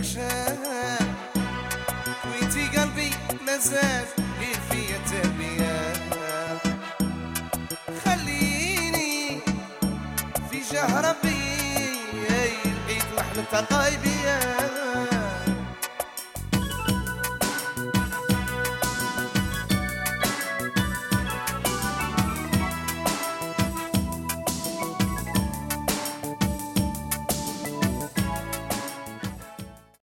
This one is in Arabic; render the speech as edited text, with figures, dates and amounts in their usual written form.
مشى ويتي قلبي مازال غير فيا تربية. خليني في جاه ربي العيد واحنا تقايبية.